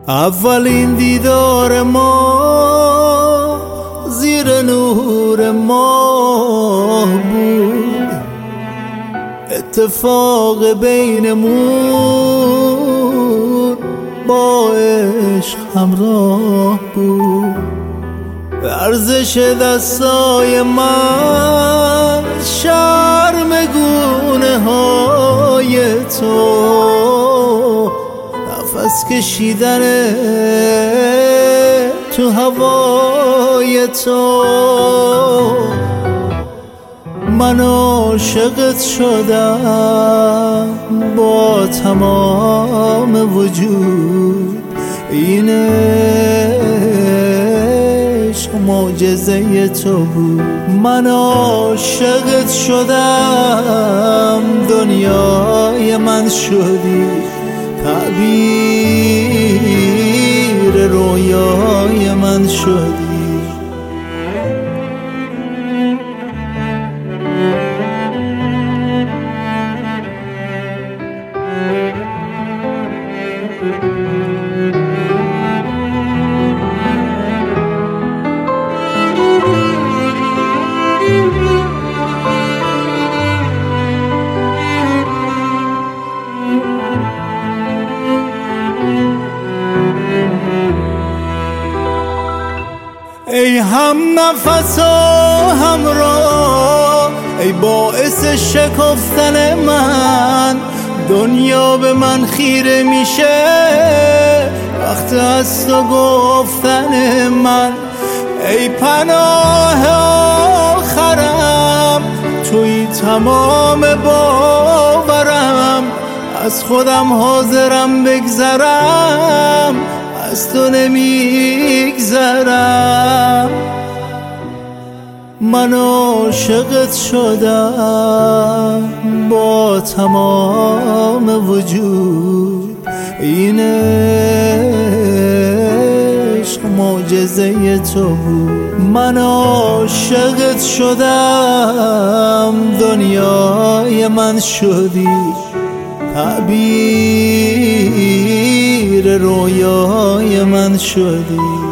اولین دیدار ما زیر نور ماه بود، اتفاق بینمون با عشق همراه بود. ورزش دستای من، شرم گونه های تو، نفس کشیدن تو هوای تو. من عاشقت شدم با تمام وجود، این عشق معجزه تو بود. من عاشقت شدم، دنیای من شدی، تعبیر رویای من شدی. ای هم نفس و همراه، ای باعث شکفتن من، دنیا به من خیره میشه وقت از تو گفتن من. ای پناه آخرم، توی تمام باورم، از خودم حاضرم بگذرم، از تو نمیگذرم. من عاشقت شدم با تمام وجود، این عشق معجزه تو بود. من عاشقت شدم، دنیای من شدی، تعبیر رویای من شدی.